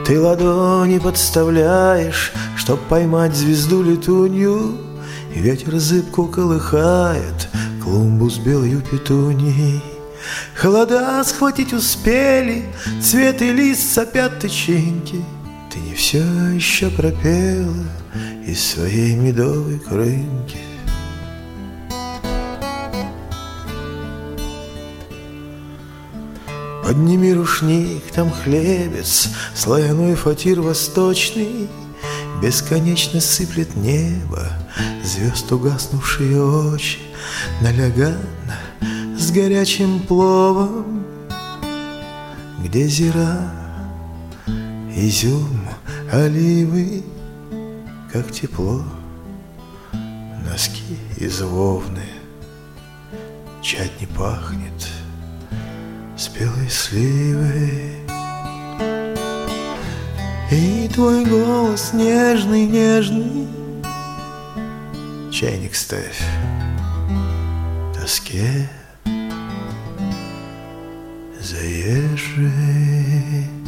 Ты ладони подставляешь, чтоб поймать звезду летунью, и ветер зыбку колыхает клумбу с белою петуньей. Холода схватить успели, цвет и лист сопят тычинки. Ты не все еще пропела из своей медовой крынки. Подними рушник, там хлебец, слояной фатир восточный. Бесконечно сыплет небо, звезд угаснувшие очи, налягана с горячим пловом, где зира, изюм, оливы, как тепло, носки из вовны, чать не пахнет спелой сливой. И твой голос нежный, нежный, чайник ставь тоске заезжей.